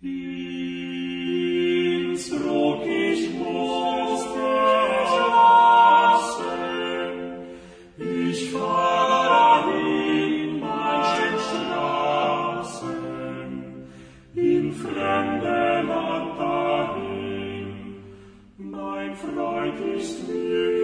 Innsbruck ich muss verlassen, ich fahre dahin mein Straßen, in fremde Land dahin, mein Freund ist mir